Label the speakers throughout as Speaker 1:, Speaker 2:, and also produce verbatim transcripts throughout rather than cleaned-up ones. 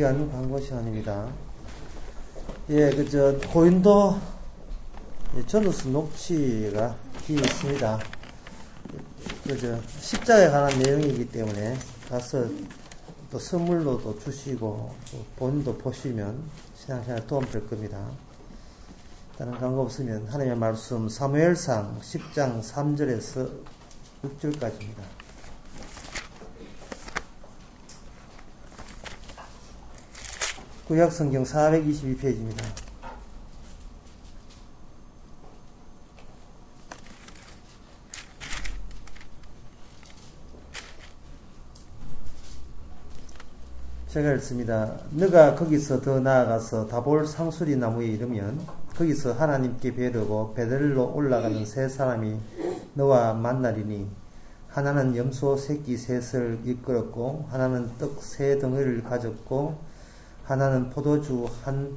Speaker 1: 시간, 광고 시간입니다. 예, 그, 저, 고인도 전우스 녹취가 뒤에 있습니다. 그, 저, 십자가에 관한 내용이기 때문에 가서 또 선물로도 주시고, 또 본인도 보시면 신앙생활 도움 될 겁니다. 다른 광고 없으면 하나님의 말씀 사무엘상 십 장 삼 절에서 육 절까지입니다. 구약성경 사백이십이 페이지입니다. 제가 읽습니다. 너가 거기서 더 나아가서 다볼 상수리 나무에 이르면 거기서 하나님께 배르고 베델로 올라가는 세 사람이 너와 만나리니 하나는 염소 새끼 셋을 이끌었고 하나는 떡 세 덩어리를 가졌고 하나는 포도주 한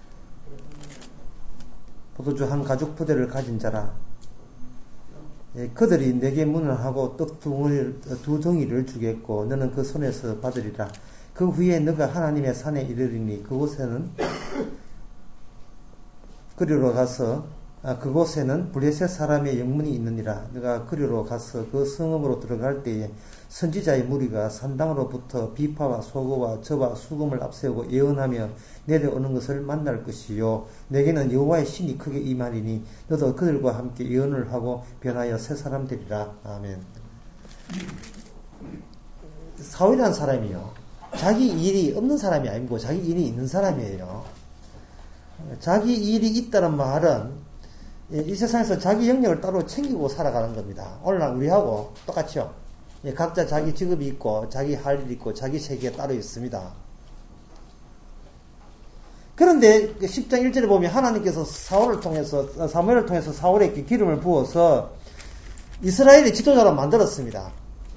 Speaker 1: 포도주 한 가죽 부대를 가진 자라. 예, 그들이 내게 문을 하고 떡 두 덩이를, 두 덩이를 주겠고 너는 그 손에서 받으리라. 그 후에 너가 하나님의 산에 이르리니 그곳에는 그리로 가서 아, 그곳에는 블레셋 사람의 영문이 있느니라. 너가 그리로 가서 그 성읍으로 들어갈 때에 선지자의 무리가 산당으로부터 비파와 소고와 젖과 수금을 앞세우고 예언하며 내려오는 것을 만날 것이요 내게는 여호와의 신이 크게 임하리니 너도 그들과 함께 예언을 하고 변하여 새 사람 되리라. 아멘. 사울이라는 사람이요, 자기 일이 없는 사람이 아니고 자기 일이 있는 사람이에요. 자기 일이 있다는 말은 이 세상에서 자기 영역을 따로 챙기고 살아가는 겁니다. 오늘날 우리하고 똑같죠. 각자 자기 직업이 있고 자기 할 일이 있고 자기 세계가 따로 있습니다. 그런데 십 장 일 절에 보면 하나님께서 사울을 통해서 사무엘을 통해서 사울에게 기름을 부어서 이스라엘의 지도자로 만들었습니다.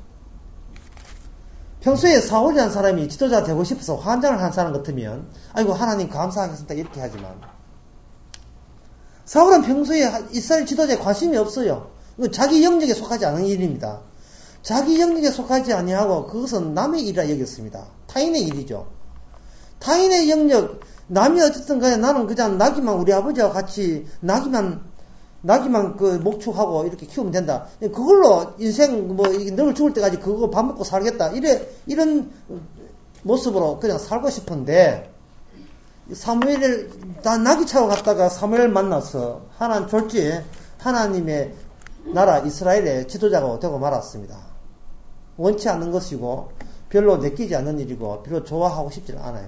Speaker 1: 평소에 사울이라는 사람이 지도자 되고 싶어서 환장을 한 사람 같으면 아이고 하나님 감사하겠습니다 이렇게 하지만 사울은 평소에 이스라엘 지도자에 관심이 없어요. 자기 영역에 속하지 않은 일입니다. 자기 영역에 속하지 아니하고 그것은 남의 일이라 여겼습니다. 타인의 일이죠. 타인의 영역, 남이 어쨌든 간에 나는 그냥 나기만 우리 아버지와 같이 나기만 나기만 그 목축하고 이렇게 키우면 된다. 그걸로 인생 뭐 늘 죽을 때까지 그거 밥 먹고 살겠다. 이래 이런 모습으로 그냥 살고 싶은데 사무엘을 다 나귀 차고 갔다가 사무엘 만나서 하나님 졸지에 하나님의 나라 이스라엘의 지도자가 되고 말았습니다. 원치 않는 것이고 별로 내키지 않는 일이고 별로 좋아하고 싶지 않아요.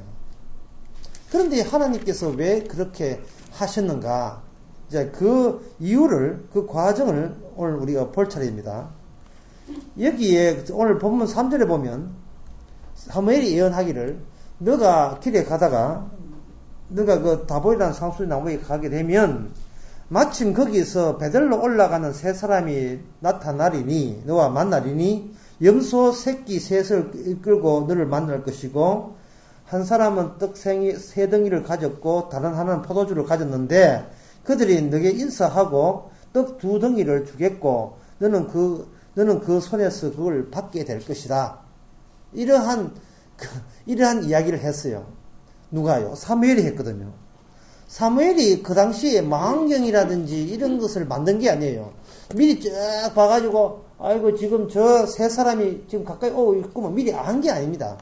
Speaker 1: 그런데 하나님께서 왜 그렇게 하셨는가? 이제 그 이유를, 그 과정을 오늘 우리가 볼 차례입니다. 여기에 오늘 본문 삼 절에 보면 사무엘이 예언하기를 너가 길에 가다가 너가 그 다볼이라는 상수리 나무에 가게 되면 마침 거기서 베델로 올라가는 세 사람이 나타나리니 너와 만나리니 염소 새끼 셋을 이끌고 너를 만날 것이고 한 사람은 떡 세 덩이를 가졌고 다른 하나는 포도주를 가졌는데 그들이 너에게 인사하고 떡 두 덩이를 주겠고 너는 그 너는 그 손에서 그걸 받게 될 것이다. 이러한 그, 이러한 이야기를 했어요. 누가요? 사무엘이 했거든요. 사무엘이 그 당시에 망원경이라든지 이런 것을 만든 게 아니에요. 미리 쫙 봐가지고 아이고 지금 저 세 사람이 지금 가까이 오고 있구만 미리 안 게 아닙니다.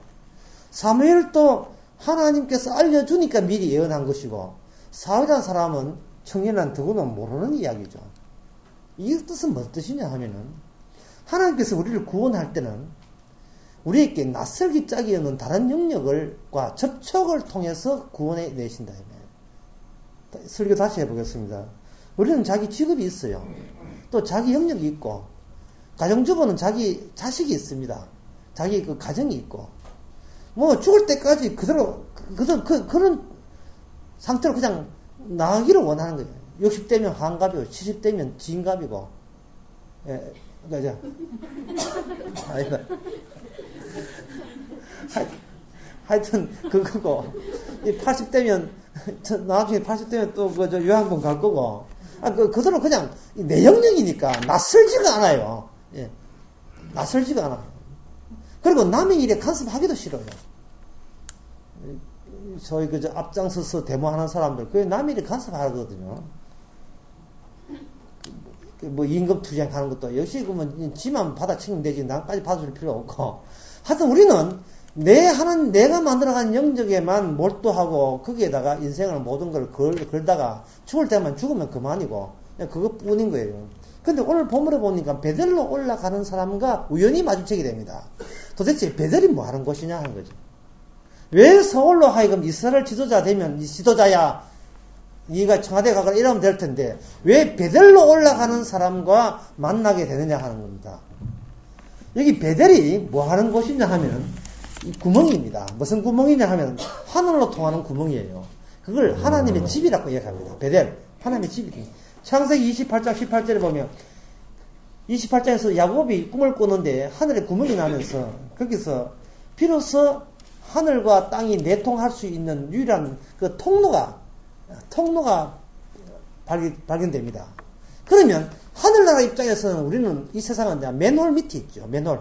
Speaker 1: 사무엘도 하나님께서 알려주니까 미리 예언한 것이고 사울이라는 사람은 청년한 더구나 모르는 이야기죠. 이 뜻은 무슨 뜻이냐 하면은 하나님께서 우리를 구원할 때는 우리에게 낯설기 짝이 없는 다른 영역을과 접촉을 통해서 구원해 내신다. 설교 다시 해보겠습니다. 우리는 자기 직업이 있어요. 또 자기 영역이 있고 가정주부는 자기 자식이 있습니다. 자기 그 가정이 있고 뭐 죽을 때까지 그대로 그대로 그, 그런 상태로 그냥 나가기를 원하는 거예요. 육십 대면 환갑이고 칠십 대면 진갑이고 예, 그러니까 아니다. 하여튼 그거고 팔십 대면 나중에 팔십 대면 또 그 저 요양원 갈 거고 아, 그 그대로 그냥 내 영역이니까 낯설지가 않아요. 예, 낯설지가 않아요. 그리고 남의 일에 간섭하기도 싫어요. 소위 그저 앞장서서 데모하는 사람들, 그게 남의 일에 가서 하거든요. 뭐 임금 투쟁하는 것도 역시 그러면 지만 받아 책임되지 나까지 받아줄 필요 없고. 하여튼 우리는 내 하는 내가 만들어간 영적에만 몰두하고 거기에다가 인생을 모든 걸 걸, 걸다가 죽을 때만 죽으면 그만이고 그냥 그것뿐인 거예요. 근데 오늘 본문에 보니까 베델로 올라가는 사람과 우연히 마주치게 됩니다. 도대체 베델이 뭐 하는 곳이냐 하는 거죠. 왜 서울로 하여금 이스라엘 지도자 되면 이 지도자야 네가 청와대 가거나 이러면 될 텐데 왜 베델로 올라가는 사람과 만나게 되느냐 하는 겁니다. 여기 베델이 뭐 하는 곳이냐 하면 이 구멍입니다. 무슨 구멍이냐 하면 하늘로 통하는 구멍이에요. 그걸 하나님의 집이라고 이야기합니다. 베델, 하나님의 집이에요. 창세기 이십팔 장 십팔 절에 보면 이십팔 장에서 야곱이 꿈을 꾸는데 하늘에 구멍이 나면서 거기서 비로소 하늘과 땅이 내통할 수 있는 유일한 그 통로가 통로가 발견, 발견됩니다. 그러면 하늘나라 입장에서는 우리는 이 세상은 맨홀 밑에 있죠. 맨홀.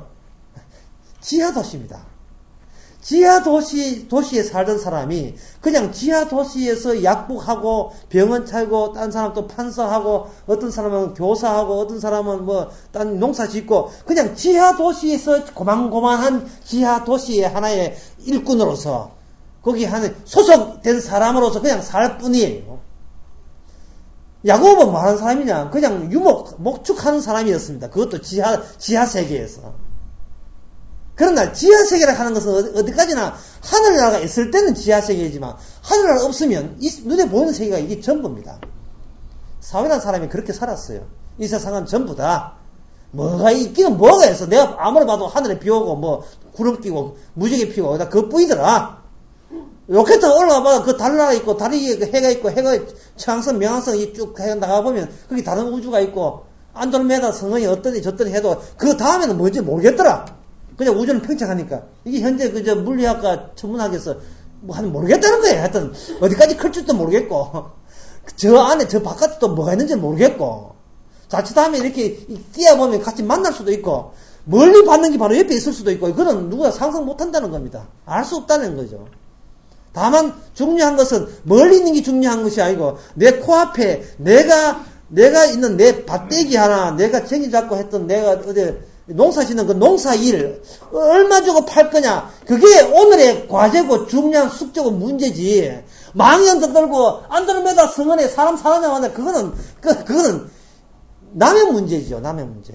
Speaker 1: 지하 도시입니다. 지하 도시, 도시에 살던 사람이 그냥 지하 도시에서 약복하고 병원 차고 딴 사람 또 판사하고 어떤 사람은 교사하고 어떤 사람은 뭐 딴 농사 짓고 그냥 지하 도시에서 고만고만한 지하 도시의 하나의 일꾼으로서 거기 하는 소속된 사람으로서 그냥 살 뿐이에요. 야곱은 뭐 하는 사람이냐? 그냥 유목, 목축하는 사람이었습니다. 그것도 지하, 지하 세계에서. 그러나 지하 세계라 하는 것은 어디까지나 하늘나라가 있을 때는 지하 세계이지만 하늘나라가 없으면 이 눈에 보이는 세계가 이게 전부입니다. 사회라는 사람이 그렇게 살았어요. 이 세상은 전부 다 뭐가 있기는 뭐가 있어. 내가 아무리 봐도 하늘에 비 오고 뭐 구름 끼고 무지개 피고 그것뿐이더라. 로켓 올라가봐 그 달나라 있고 다리 위에 해가 있고 해가 창성 명왕성이 쭉 나가보면 거기 다른 우주가 있고 안드로메다 성은이 어떠니 저떠니 해도 그 다음에는 뭔지 모르겠더라. 그냥 우주는 팽창하니까 이게 현재 그저 물리학과 천문학에서 뭐 하는 모르겠다는 거예요. 하여튼 어디까지 클 줄도 모르겠고 저 안에 저 바깥에 또 뭐가 있는지 모르겠고 자칫하면 이렇게 뛰어보면 같이 만날 수도 있고 멀리 봤는 게 바로 옆에 있을 수도 있고 그건 누구나 상상 못한다는 겁니다. 알 수 없다는 거죠. 다만 중요한 것은 멀리 있는 게 중요한 것이 아니고 내 코앞에 내가 내가 있는 내 밭대기 하나 내가 쟁이 잡고 했던 내가 어디 농사 짓는 그 농사 일 얼마 주고 팔 거냐 그게 오늘의 과제고 중요한 숙제고 문제지 망연도 들고 안드로메다 성원에 사람 사느냐 마냐 그거는 그, 그거는 남의 문제죠. 남의 문제.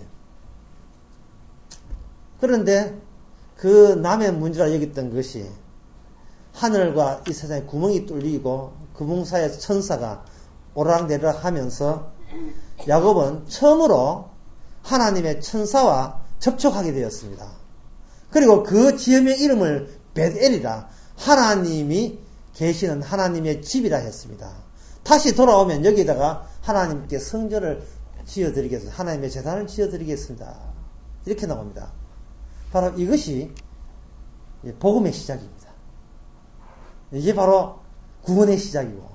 Speaker 1: 그런데 그 남의 문제라 여겼던 것이 하늘과 이 세상에 구멍이 뚫리고 구멍 사이에서 천사가 오르락내리락 하면서 야곱은 처음으로 하나님의 천사와 접촉하게 되었습니다. 그리고 그 지음의 이름을 벳엘이라 하나님이 계시는 하나님의 집이라 했습니다. 다시 돌아오면 여기다가 하나님께 성전을 지어드리겠습니다. 하나님의 제단을 지어드리겠습니다. 이렇게 나옵니다. 바로 이것이 복음의 시작입니다. 이게 바로 구원의 시작이고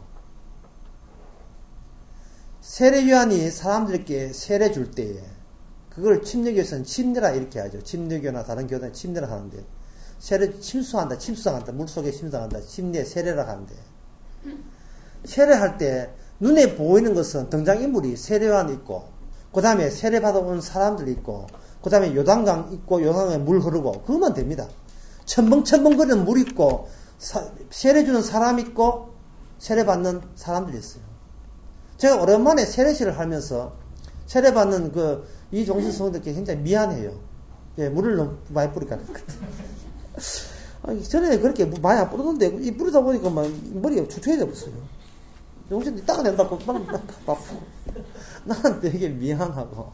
Speaker 1: 세례요한이 사람들에게 세례 줄 때에 그걸 침례교에서는 침례라 이렇게 하죠. 침례교나 다른 교단은 침례라 하는데 세례 침수한다, 침수한다, 물속에 침수한다, 침례 세례라 하는데 세례할 때 눈에 보이는 것은 등장인물이 세례요한 있고 그 다음에 세례 받아온 사람들이 있고 그 다음에 요단강 있고 요단강에 물 흐르고 그것만 됩니다. 첨벙첨벙거리는 물 있고 사, 세례 주는 사람 있고 세례 받는 사람들이 있어요. 제가 오랜만에 세례식을 하면서 세례 받는 그 이종신 성도들께 굉장히 미안해요. 예, 물을 너무 많이 뿌리니까. 아니, 전에 그렇게 많이 안 뿌리던데 이 뿌리다 보니까 막 머리가 초초해져 버렸어요. 종신 닦아낸다고 막 바쁘고 나는 되게 미안하고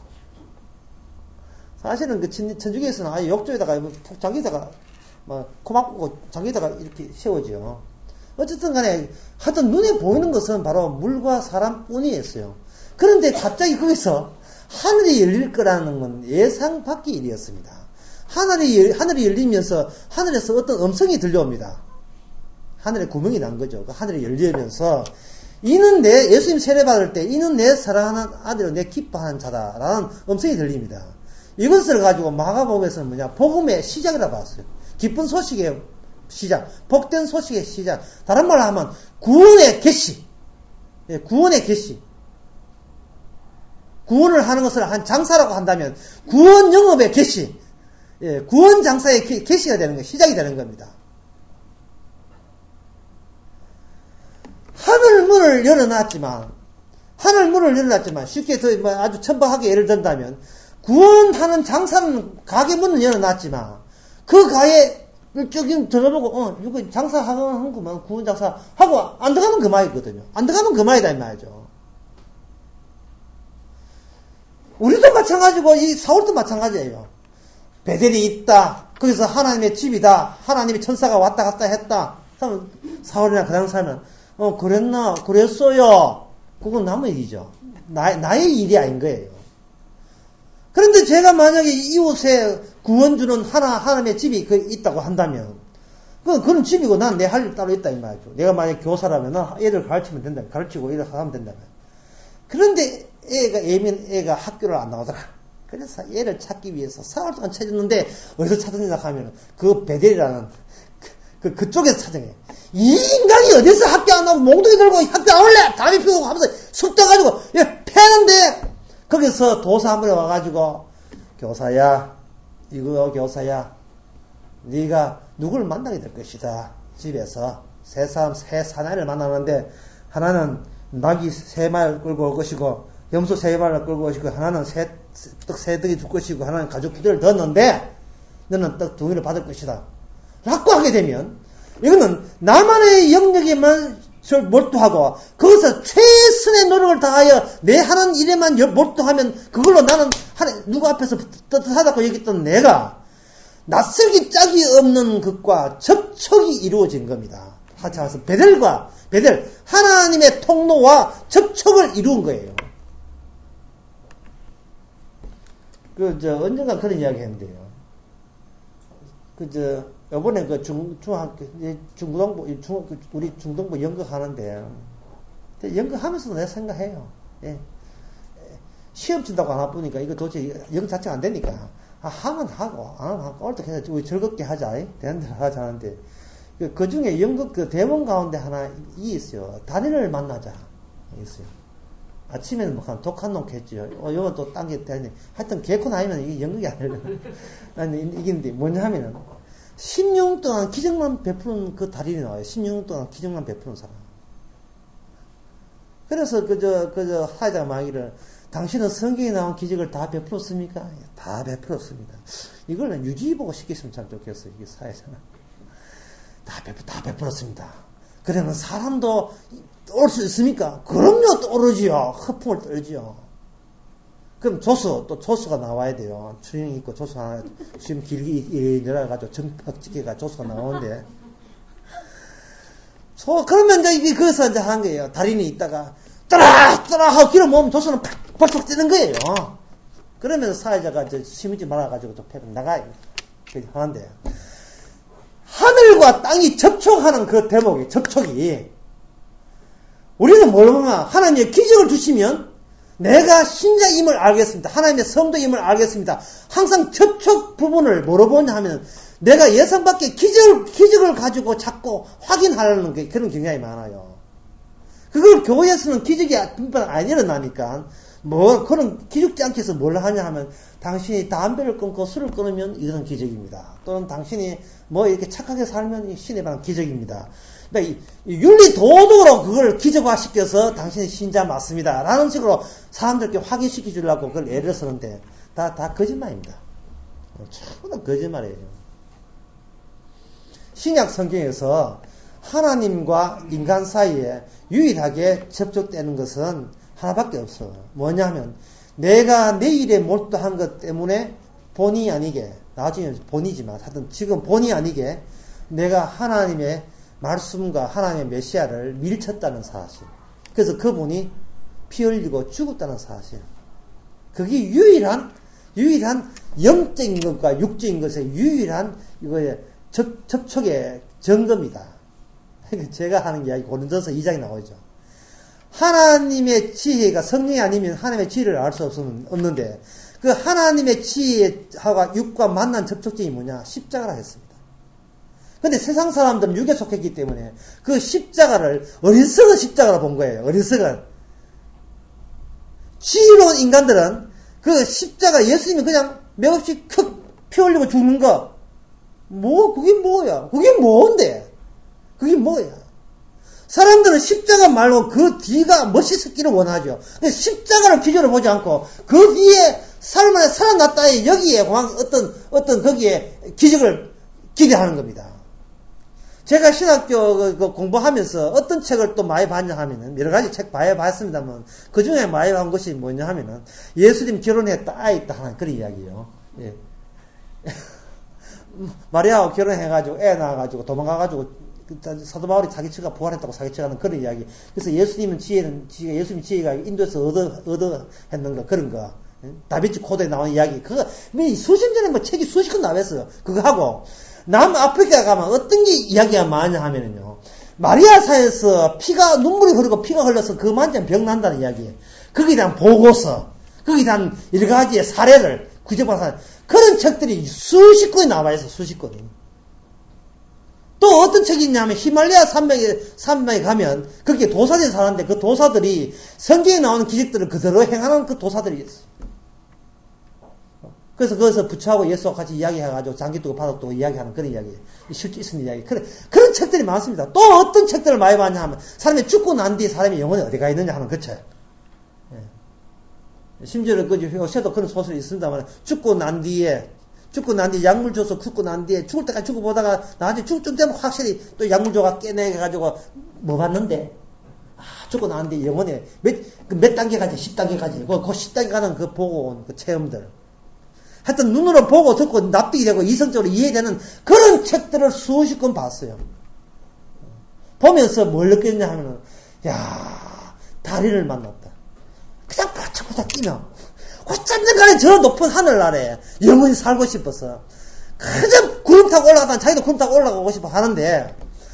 Speaker 1: 사실은 그 천주교에서는 아예 욕조에다가 푹 잠기다가 막 코막고 잠기다가 이렇게 세워지요. 어쨌든 간에 하여튼 눈에 보이는 것은 바로 물과 사람뿐이었어요. 그런데 갑자기 거기서 하늘이 열릴 거라는 건 예상 밖의 일이었습니다. 하늘이, 하늘이 열리면서 하늘에서 어떤 음성이 들려옵니다. 하늘에 구멍이 난 거죠. 그 하늘이 열리면서 이는 내 예수님 세례 받을 때 이는 내 사랑하는 아들로 내 기뻐하는 자다라는 음성이 들립니다. 이것을 가지고 마가복음에서는 뭐냐 복음의 시작이라 봤어요. 기쁜 소식의 시작. 복된 소식의 시작. 다른 말로 하면 구원의 개시. 예, 구원의 개시. 구원을 하는 것을 한 장사라고 한다면 구원 영업의 개시. 예, 구원 장사의 개, 개시가 되는 거, 시작이 되는 겁니다. 하늘 문을 열어놨지만, 하늘 문을 열어놨지만, 쉽게 더 뭐 아주 천박하게 예를 든다면, 구원하는 장사는 가게 문을 열어놨지만, 그 가게 쭉 들어보고, 어, 이거 장사하는구만, 구원 장사 하고, 안 들어가면 그만이거든요. 안 들어가면 그만이다, 이 말이죠. 우리도 마찬가지고, 이 사울도 마찬가지예요. 베델이 있다. 거기서 하나님의 집이다. 하나님의 천사가 왔다 갔다 했다. 그러면 사울이나 그 당시 사람은, 어, 그랬나? 그랬어요. 그건 남의 일이죠. 나, 나의 일이 아닌 거예요. 그런데 제가 만약에 이웃에 구원 주는 하나, 하나님의 집이 그 있다고 한다면, 그건, 그건 집이고 난 내 할 일 따로 있다, 이 말이죠. 내가 만약에 교사라면, 애를 가르치면 된다. 가르치고 일을 하면 된다면. 그런데 애가, 예민 애가 학교를 안 나오더라. 그래서 애를 찾기 위해서 사흘 동안 찾았는데, 어디서 찾았냐 하면, 그 베델이라는, 그, 그, 그쪽에서 찾은 거예요. 이 인간이 어디서 학교 안 나오고 몽둥이 들고 학교 안 올래! 담배 피우고 하면서 쑥 떠가지고, 얘 패는데! 거기서 도사 한 분이 와가지고, 교사야, 이거 교사야, 네가 누구를 만나게 될 것이다. 집에서 세 사람, 세 사나이를 만나는데, 하나는 낙이 세 마리 끌고 올 것이고, 염소 세 마리를 끌고 올 것이고, 하나는 세, 떡 세 덩이 줄 것이고, 하나는 가죽 부대를 넣었는데, 너는 떡 두 개를 받을 것이다. 라고 하게 되면, 이거는 나만의 영역에만 몰두하고 거기서 최선의 노력을 다하여 내 하는 일에만 몰두하면 그걸로 나는 누구 앞에서 떳떳하다고 얘기했던 내가 낯설기 짝이 없는 것과 접촉이 이루어진 겁니다. 하차해서 베델과 베델 하나님의 통로와 접촉을 이루은 거예요. 그 저 언젠가 그런 이야기 했는데요. 그 저 요번에 그 중, 중학교, 중고등부, 중, 우리 중등부 연극하는데, 연극하면서도 내가 생각해요. 예. 시험 친다고 안 와보니까 이거 도대체 연극 자체가 안 되니까. 아, 하면 하고, 안 하면 하고, 어떻게 해서 우리 즐겁게 하자. 되는 대로 하자 하는데, 그, 그 중에 연극 그 대본 가운데 하나, 이 있어요. 단일을 만나자. 있어요. 아침에는 뭐, 독한 놈 했죠. 어, 요건 또 딴 게 되니. 하여튼, 개콘 아니면 이게 연극이 아니라. 아니, 이긴데, 뭐냐 하면은, 십육 년 동안 기적만 베푸는 그 달인이 나와요. 십육 년 동안 기적만 베푸는 사람. 그래서 그저 그저 사회자가 말하기를 당신은 성경에 나온 기적을 다 베풀었습니까? 다 베풀었습니다. 이걸 유지보고 시켰으면 참 좋겠어요. 이게 사회자는 다 베풀 다 베풀었습니다. 그러면 사람도 올 수 있습니까? 그럼요, 또 오르지요. 허풍을 떨지요. 그럼 조수, 또 조수가 나와야 돼요. 추영이 있고 조수 하나, 지금 길게 내려가지고 정팍 찍혀가 조수가 나오는데. 소, 그러면 이제 이게 거기서 이제 한 거예요. 달인이 있다가, 따라! 따라! 하고 길을 모으면 조수는 팍! 팍! 뛰는 거예요. 그러면서 사회자가 이제 심지 말아가지고 또 패를 나가요. 그렇게 하는데. 하늘과 땅이 접촉하는 그 대목이, 접촉이. 우리는 뭘 보면, 하나님의 기적을 주시면, 내가 신자임을 알겠습니다. 하나님의 성도임을 알겠습니다. 항상 접촉 부분을 뭐로 보냐 하면 내가 예상 밖의 기적, 기적을 가지고 자꾸 확인하려는 게 그런 경향이 많아요. 그걸 교회에서는 기적이 안 일어나니까 뭐 그런 기죽지 않게 해서 뭘 하냐 하면 당신이 담배를 끊고 술을 끊으면 이것은 기적입니다. 또는 당신이 뭐 이렇게 착하게 살면 신에 관한 기적입니다. 그러니까 윤리 도덕으로 그걸 기적화시켜서 당신이 신자 맞습니다. 라는 식으로 사람들께 확인시켜 주려고 그걸 애를 쓰는데 다, 다 거짓말입니다. 전부 다 거짓말이에요. 신약 성경에서 하나님과 인간 사이에 유일하게 접촉되는 것은 하나밖에 없어. 뭐냐면 내가 내 일에 몰두한 것 때문에 본의 아니게 나중에 본이지만 하여튼 지금 본의 아니게 내가 하나님의 말씀과 하나님의 메시아를 밀쳤다는 사실. 그래서 그분이 피 흘리고 죽었다는 사실. 그게 유일한, 유일한 영적인 것과 육적인 것의 유일한 이거의 접, 접촉의 증거입니다. 제가 하는 이야기 고린도서 이 장에 나오죠. 하나님의 지혜가 성령이 아니면 하나님의 지혜를 알 수 없는데 그 하나님의 지혜와 육과 만난 접촉점이 뭐냐? 십자가라 했습니다. 근데 세상 사람들은 육에 속했기 때문에 그 십자가를 어리석은 십자가로 본 거예요. 어리석은. 지혜로운 인간들은 그 십자가 예수님이 그냥 맥없이 크 피 흘리고 죽는 거. 뭐, 그게 뭐야? 그게 뭔데? 그게 뭐야? 사람들은 십자가 말고 그 뒤가 멋있었기를 원하죠. 근데 십자가를 기준으로 보지 않고 그 뒤에 삶 안에 살아났다에 여기에 어떤, 어떤 거기에 기적을 기대하는 겁니다. 제가 신학교 공부하면서 어떤 책을 또 많이 봤냐 하면은, 여러 가지 책 많이 봤습니다만, 그 중에 많이 본 것이 뭐냐 하면은, 예수님 결혼했다, 아이 있다 하는 그런 이야기예요. 예. 마리아하고 결혼해가지고, 애 낳아가지고, 도망가가지고, 사도 바울이 사기치가 부활했다고 사기치가는 그런 이야기. 그래서 예수님은 지혜는, 지혜, 예수님 지혜가 인도에서 얻어, 얻어 했는 거, 그런 거. 다비치 코드에 나오는 이야기. 그거, 수십 년에 뭐 책이 수십 권 나왔어요. 그거 하고, 남아프리카 가면 어떤 게 이야기가 많냐 하면은요. 마리아사에서 피가, 눈물이 흐르고 피가 흘러서 그 만지면 병 난다는 이야기. 거기에 대한 보고서, 거기에 대한 여러 가지의 사례를 구제받은 사례. 그런 책들이 수십 권이 나와 있어, 수십 권이. 또 어떤 책이 있냐면 히말라야 산맥에, 산맥에 가면 거기에 도사들이 사는데 그 도사들이 성경에 나오는 기적들을 그대로 행하는 그 도사들이 있어. 그래서 거기서 부처하고 예수와 같이 이야기해가지고 장기 두고 바닥 두고 이야기하는 그런 이야기. 실제 있는 이야기. 그런, 그런 책들이 많습니다. 또 어떤 책들을 많이 봤냐 하면 사람이 죽고 난 뒤에 사람의 영혼이 어디가 있느냐 하는 그 책. 예. 심지어는 그 요새도 그런 소설이 있습니다만 죽고 난 뒤에 죽고 난 뒤에 약물 줘서 죽고 난 뒤에 죽을 때까지 죽고 보다가 나한테 죽을 쯤 되면 확실히 또 약물 줘가 깨내가지고 뭐 봤는데 아, 죽고 난 뒤에 영혼이 몇, 그 몇 단계까지 십 단계까지 그, 그 십 단계 가는 그 보고 온 그 체험들. 하여튼 눈으로 보고 듣고 납득이 되고 이성적으로 이해되는 그런 책들을 수십 권 봤어요. 보면서 뭘 느꼈냐 하면은, 야, 다리를 만났다. 그냥 바짝바짝 뛰면, 어쩐든 간에 저 높은 하늘 아래 영원히 살고 싶어서, 그저 구름 타고 올라가다 자기도 구름 타고 올라가고 싶어 하는데,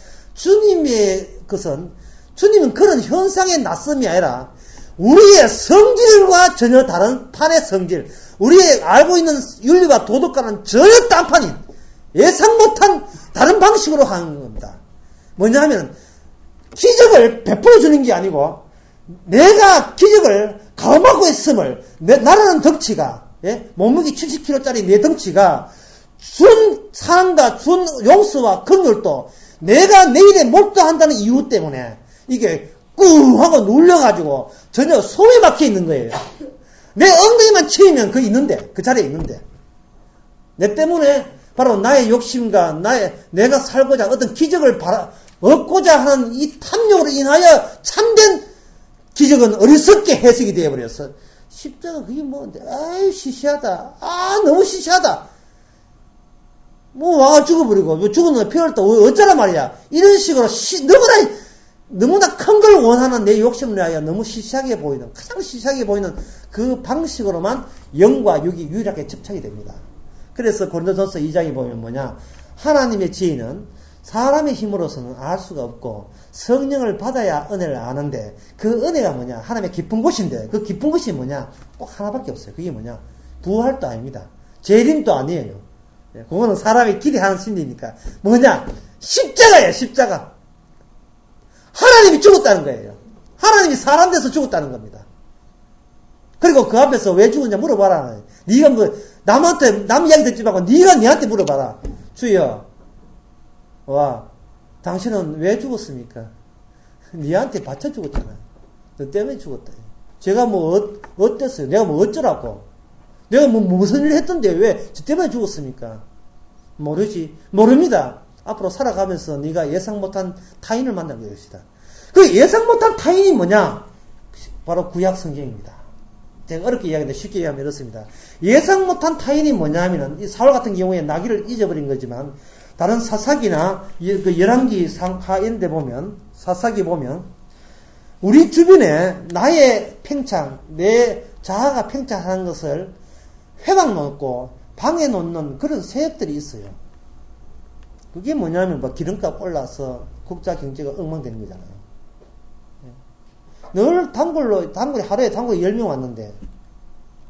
Speaker 1: 주님의 것은, 주님은 그런 현상의 낯섦이 아니라, 우리의 성질과 전혀 다른 판의 성질, 우리의 알고 있는 윤리와 도덕과는 전혀 딴판인 예상 못한 다른 방식으로 하는 겁니다. 뭐냐 하면 기적을 베풀어 주는 게 아니고 내가 기적을 가험하고 있음을 내, 나라는 덩치가 예? 몸무게 칠십 킬로그램짜리 내 덩치가 준 사랑과 준 용서와 긍휼도 내가 내일에 몰두한다는 이유 때문에 이게 꾹 하고 눌려가지고 전혀 소에 막혀 있는 거예요. 내 엉덩이만 치이면 그 있는데, 그 자리에 있는데. 내 때문에 바로 나의 욕심과 나의, 내가 살고자 어떤 기적을 바라, 얻고자 하는 이 탐욕으로 인하여 참된 기적은 어리석게 해석이 되어버렸어. 십자가 그게 뭔데? 아유, 시시하다. 아, 너무 시시하다. 뭐, 와가 죽어버리고, 죽었는데 피 흘렸다. 어쩌란 말이야. 이런 식으로 시, 너무나, 너무나 큰 걸 원하는 내 욕심을 위하여 너무 시시하게 보이는, 가장 시시하게 보이는 그 방식으로만 영과 육이 유일하게 접착이 됩니다. 그래서 고린도전서 이 장에 보면 뭐냐, 하나님의 지혜는 사람의 힘으로서는 알 수가 없고 성령을 받아야 은혜를 아는데 그 은혜가 뭐냐, 하나님의 깊은 곳인데 그 깊은 곳이 뭐냐, 꼭 하나밖에 없어요. 그게 뭐냐, 부활도 아닙니다. 재림도 아니에요. 그거는 사람이 기대하는 심리니까 뭐냐, 십자가예요. 십자가. 하나님이 죽었다는 거예요. 하나님이 사람 돼서 죽었다는 겁니다. 그리고 그 앞에서 왜 죽었냐 물어봐라. 네가 뭐 남한테 남 이야기 듣지 말고 네가 네한테 물어봐라. 주여, 와, 당신은 왜 죽었습니까? 네한테 바쳐 죽었잖아. 너 때문에 죽었다. 제가 뭐 어, 어땠어요? 내가 뭐 어쩌라고? 내가 뭐 무슨 일을 했던데 왜 저 때문에 죽었습니까? 모르지. 모릅니다. 앞으로 살아가면서 네가 예상 못한 타인을 만나게 되시다. 그 예상 못한 타인이 뭐냐? 바로 구약 성경입니다. 제가 어렵게 이야기하는데 쉽게 이야기하면 이렇습니다. 예상 못한 타인이 뭐냐 하면은 이 사울 같은 경우에 나귀를 잊어버린 거지만 다른 사사기나 그 열왕기 하인데 보면 사사기 보면 우리 주변에 나의 팽창, 내 자아가 팽창하는 것을 회방 놓고 방에 놓는 그런 세력들이 있어요. 그게 뭐냐면 뭐 기름값 올라서 국가 경제가 엉망되는 거잖아요. 늘 단골로, 단골이 하루에 단골이 열 명 왔는데,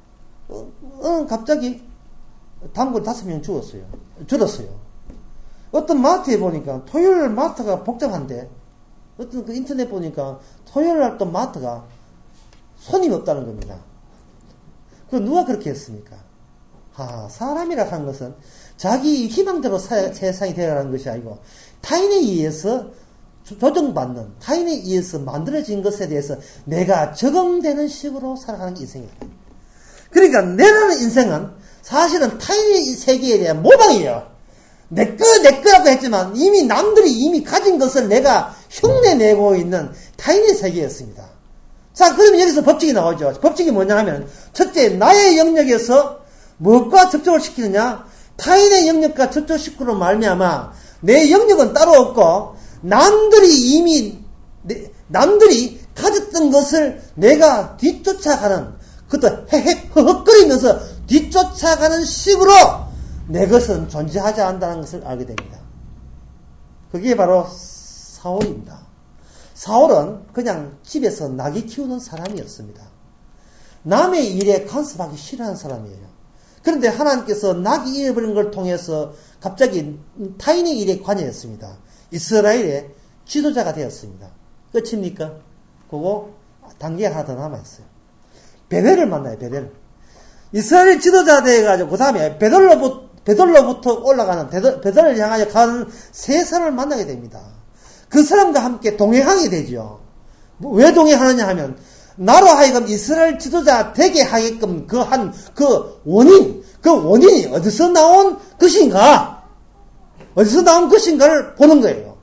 Speaker 1: 어, 어 갑자기 단골 다섯 명 죽었어요. 줄었어요. 어떤 마트에 보니까 토요일 마트가 복잡한데, 어떤 그 인터넷 보니까 토요일 날 또 마트가 손님이 없다는 겁니다. 그 누가 그렇게 했습니까? 아, 사람이라 하는 것은 자기 희망대로 사, 세상이 되어가는 것이 아니고 타인에 의해서 조정받는, 타인에 의해서 만들어진 것에 대해서 내가 적응되는 식으로 살아가는 게 인생이에요. 그러니까 내라는 인생은 사실은 타인의 세계에 대한 모방이에요. 내 거, 내 거라고 했지만 이미 남들이 이미 가진 것을 내가 흉내내고 있는 타인의 세계였습니다. 자, 그러면 여기서 법칙이 나오죠. 법칙이 뭐냐 하면, 첫째, 나의 영역에서 무엇과 접촉을 시키느냐? 타인의 영역과 접촉시키로 말미암아 내 영역은 따로 없고 남들이 이미 남들이 가졌던 것을 내가 뒤쫓아가는, 그것도 헤헤 허헉거리면서 뒤쫓아가는 식으로 내 것은 존재하지 않는다는 것을 알게 됩니다. 그게 바로 사울입니다. 사울은 그냥 집에서 낙이 키우는 사람이었습니다. 남의 일에 간섭하기 싫어하는 사람이에요. 그런데 하나님께서 낙이 잃어버린 걸 통해서 갑자기 타인의 일에 관여했습니다. 이스라엘의 지도자가 되었습니다. 끝입니까? 그거 단계가 하나 더 남아있어요. 베델을 만나요. 베델. 이스라엘 지도자 되어가지고 그 다음에 베델로부터, 베델로부터 올라가는 베델, 베델을 향하여 가는 세 사람을 만나게 됩니다. 그 사람과 함께 동행하게 되죠. 왜 동행하느냐 하면 나로 하여금 이스라엘 지도자 되게 하게끔 그 한 그 원인, 그 원인이 어디서 나온 것인가? 어디서 나온 것인가를 보는 거예요.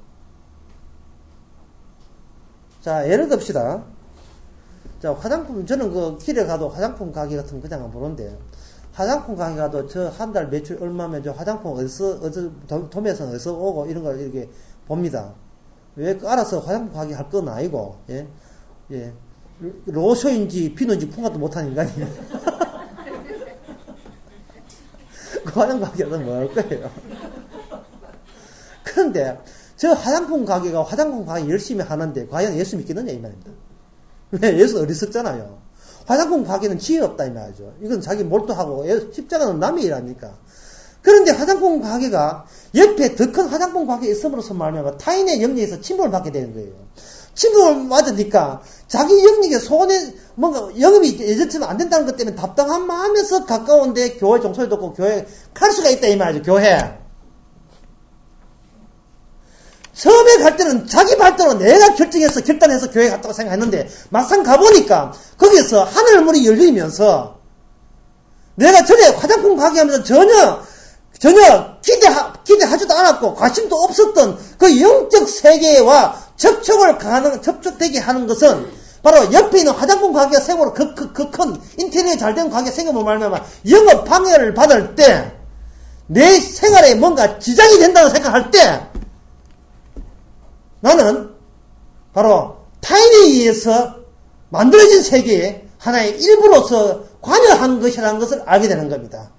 Speaker 1: 자, 예를 듭시다. 자, 화장품, 저는 그 길에 가도 화장품 가게 같은 거 그냥 안 보는데, 화장품 가게 가도 저 한 달 매출 얼마면 저 화장품 어디서, 어디서, 도매에서 어디서 오고 이런 걸 이렇게 봅니다. 왜 알아서 화장품 가게 할 건 아니고, 예, 예. 로쇼인지 비누인지 풍가도 못하는 인간이에요. 그 화장품 가게는 뭐 할 거예요. 그런데 저 화장품 가게가 화장품 가게 열심히 하는데 과연 예수 믿겠느냐 이 말입니다. 왜? 예수 어리석잖아요. 화장품 가게는 지혜 없다 이 말이죠. 이건 자기 몰두하고 십자가는 남의 일 아닙니까? 그런데 화장품 가게가 옆에 더 큰 화장품 가게에 있음으로써 말미암아 타인의 영역에서 침범을 받게 되는 거예요. 침범을 맞으니까 자기 영역에 손에 뭔가 영업이 예전처럼 안 된다는 것 때문에 답답한 마음에서 가까운데 교회 종소리 듣고 교회 갈 수가 있다 이 말이죠. 교회. 처음에 갈 때는 자기 발대로 내가 결정해서 결단해서 교회 갔다고 생각했는데 막상 가보니까 거기서 하늘문이 열리면서 내가 전에 화장품 가게 하면서 전혀 전혀 기대하, 기대하지도 않았고 관심도 없었던 그 영적 세계와 접촉을 가능, 접촉되게 하는 것은 바로 옆에 있는 화장품 가게가 생으로 그, 그, 그 큰 인테리어 잘 된 가게 생각을 말하면 영업 방해를 받을 때 내 생활에 뭔가 지장이 된다고 생각할 때 나는 바로 타인에 의해서 만들어진 세계의 하나의 일부로서 관여한 것이라는 것을 알게 되는 겁니다.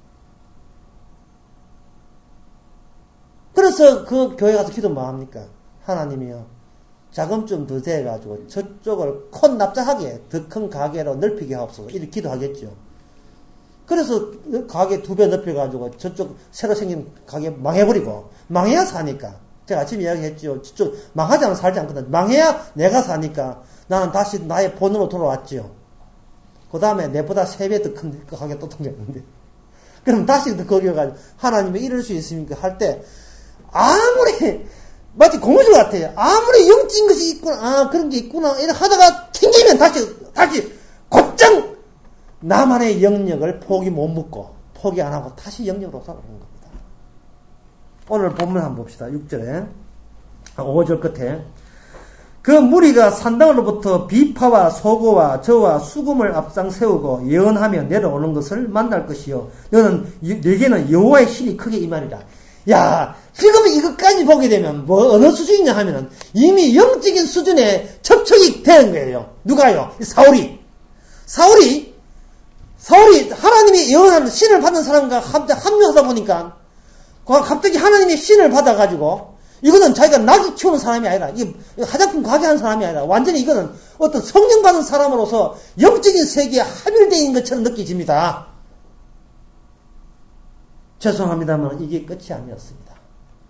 Speaker 1: 그래서 그 교회 가서 기도 뭐 합니까? 하나님이요, 자금 좀 더 대가지고 저쪽을 콘 납작하게 더 큰 가게로 넓히게 하옵소서. 이렇게 기도하겠죠. 그래서 가게 두 배 넓혀가지고 저쪽 새로 생긴 가게 망해버리고, 망해야 사니까. 제가 아침에 이야기했죠. 저쪽 망하지 않으면 살지 않거든. 망해야 내가 사니까 나는 다시 나의 본으로 돌아왔죠. 그 다음에 내보다 세 배 더 큰 가게 또 통했는데. 그럼 다시 거기 가가지고 하나님이 이럴 수 있습니까? 할 때 아무리 마치 고무줄 같아요. 아무리 영적인 것이 있구나, 아 그런 게 있구나 이렇게 하다가 튕기면 다시 다시 곧장 나만의 영역을 포기 못 묻고 포기 안 하고 다시 영역으로 살아오는 겁니다. 오늘 본문 한번 봅시다. 육 절에 오 절 끝에 그 무리가 산당으로부터 비파와 소고와 저와 수금을 앞장 세우고 예언하며 내려오는 것을 만날 것이요 너는 내게는 여호와의 신이 크게 임하리라. 야, 지금 이것까지 보게 되면 뭐 어느 수준이냐 하면은 이미 영적인 수준에 접촉이 되는 거예요. 누가요? 사울이. 사울이 사울이 하나님이 예언하는 신을 받는 사람과 합류하다 보니까 갑자기 하나님의 신을 받아가지고 이거는 자기가 낙이 키우는 사람이 아니라 이 화장품 가게 하는 사람이 아니라 완전히 이거는 어떤 성령 받은 사람으로서 영적인 세계에 합일되어 있는 것처럼 느껴집니다. 죄송합니다만 이게 끝이 아니었습니다.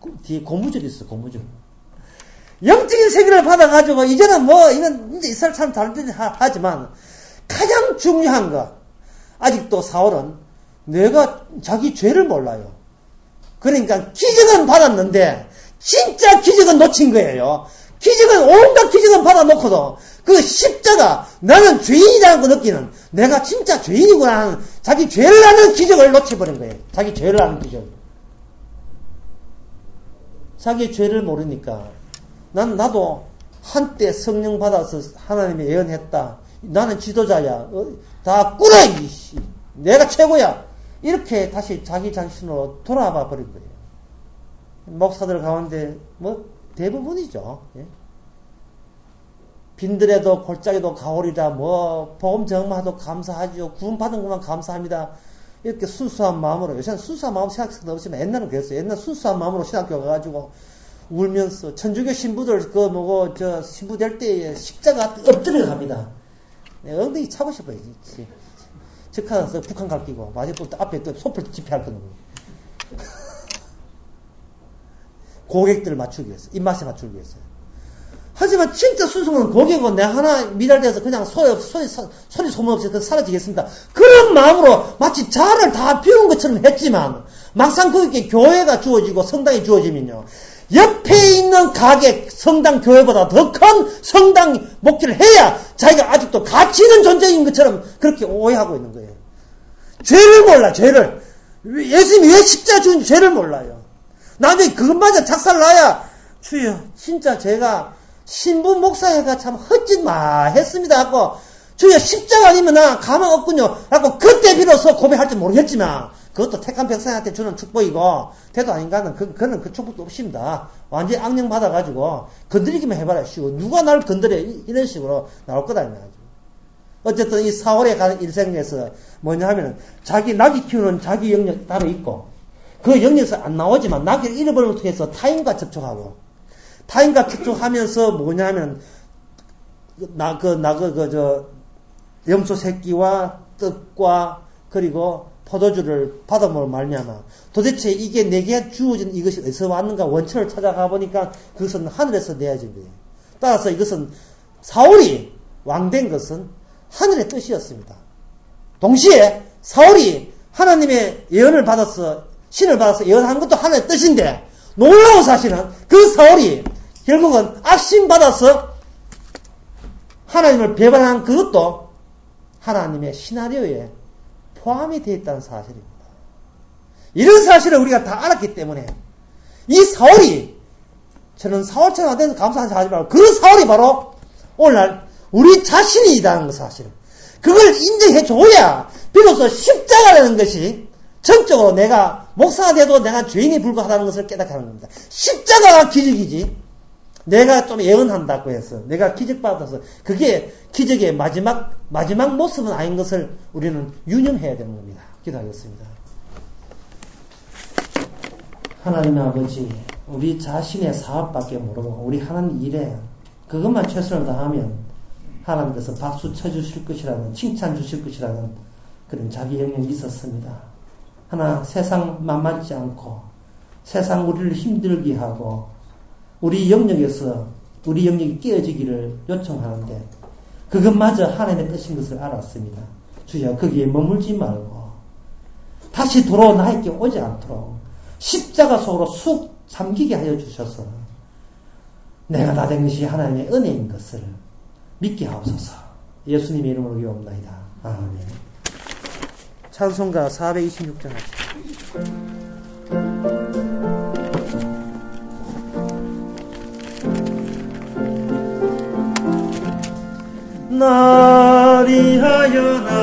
Speaker 1: 뒤에 고무줄이 있어, 고무줄. 영적인 세계를 받아가지고, 이제는 뭐, 이건 이제 이스라엘 참 다른 하지만, 가장 중요한 거, 아직도 사울은 내가 자기 죄를 몰라요. 그러니까 기적은 받았는데, 진짜 기적은 놓친 거예요. 기적은, 온갖 기적은 받아놓고도, 그 십자가, 나는 죄인이라는 거 느끼는, 내가 진짜 죄인이구나 하는, 자기 죄를 아는 기적을 놓쳐버린 거예요. 자기 죄를 아는 기적. 자기 죄를 모르니까, 난, 나도 한때 성령 받아서 하나님이 예언했다. 나는 지도자야. 어, 다 꾸러, 이씨. 내가 최고야. 이렇게 다시 자기 자신으로 돌아와 버린 거예요. 목사들 가운데, 뭐, 대부분이죠. 예? 빈들에도 골짜기도 가오리라, 뭐, 복음 정마도 감사하죠. 구원 받은 것만 감사합니다. 이렇게 순수한 마음으로, 요새는 순수한 마음 생각도 없지만 옛날은 그랬어요. 옛날 순수한 마음으로 신학교 가가지고, 울면서, 천주교 신부들, 그, 뭐고, 저, 신부 될 때에 십자가 엎드려 갑니다. 내가 엉덩이 차고 싶어요. 즉하서 북한 갈 끼고, 마지막 또 앞에 또 소풀 집회할 거는 고객들을 맞추기 위해서, 입맛에 맞추기 위해서. 하지만 진짜 순수한 고객은 내가 하나 미달돼서 그냥 소리, 소리, 소리 소문 없이 사라지겠습니다. 그런 마음으로 마치 자아를 다 비운 것처럼 했지만, 막상 그렇게 교회가 주어지고 성당이 주어지면요. 옆에 있는 가게, 성당, 교회보다 더 큰 성당 목회를 해야 자기가 아직도 가치 있는 존재인 것처럼 그렇게 오해하고 있는 거예요. 죄를 몰라, 죄를. 예수님이 왜 십자가 죽은지 죄를 몰라요. 나중에 그것마저 작살나야, 주여, 진짜 제가 신부 목사회가 참 헛짓마 했습니다 하고, 주여, 십자가 아니면 나 가망 없군요 하고, 그때 비로소 고백할지 모르겠지만, 그것도 택한 백성한테 주는 축복이고, 태도 아닌가는, 그, 그는 그 축복도 없습니다. 완전히 악령 받아가지고, 건드리기만 해봐라, 쉬워. 누가 날 건드려? 이런 식으로 나올 거다, 이거죠. 어쨌든 이 사월에 가는 일생에서 뭐냐 하면, 자기 낙이 키우는 자기 영역 따로 있고, 그 영역에서 안 나오지만, 낙을 잃어버림을 통해서 타인과 접촉하고, 타인과 접촉하면서 뭐냐 하면, 나, 그, 나, 그, 그, 저, 염소 새끼와 떡과, 그리고 포도주를 받아먹을 말미암아 도대체 이게 내게 주어진 이것이 어디서 왔는가 원천을 찾아가 보니까 그것은 하늘에서 내어진 거예요. 따라서 이것은 사울이 왕된 것은 하늘의 뜻이었습니다. 동시에 사울이 하나님의 예언을 받아서 신을 받아서 예언하는 것도 하나의 뜻인데 놀라운 사실은 그 사울이 결국은 악신 받아서 하나님을 배반한 그것도 하나님의 시나리오에 포함이 되어 있다는 사실입니다. 이런 사실을 우리가 다 알았기 때문에 이 사울이 저는 사울처럼 안 돼서 감사하지 말고 그 사울이 바로 오늘날 우리 자신이라는 그 사실. 그걸 인정해 줘야 비로소 십자가라는 것이 전적으로 내가 목사가 돼도 내가 죄인이 불과하다는 것을 깨닫게 하는 겁니다. 십자가가 기적이지. 내가 좀 예언한다고 해서 내가 기적받아서 그게 기적의 마지막 마지막 모습은 아닌 것을 우리는 유념해야 되는 겁니다. 기도하겠습니다. 하나님의 아버지, 우리 자신의 사업밖에 모르고 우리 하는 일에 그것만 최선을 다하면 하나님께서 박수 쳐주실 것이라는, 칭찬 주실 것이라는 그런 자기 영역이 있었습니다. 하나 세상 만만치 않고 세상 우리를 힘들게 하고 우리 영역에서 우리 영역이 깨어지기를 요청하는데 그것마저 하나님의 뜻인 것을 알았습니다. 주여, 거기에 머물지 말고 다시 돌아오 나에게 오지 않도록 십자가 속으로 쑥 잠기게 하여 주셔서 내가 다 된 것이 하나님의 은혜인 것을 믿게 하옵소서. 예수님의 이름으로 기도합니다. 아멘. 찬송가 사백이십육 장 합시다. 나를 위하여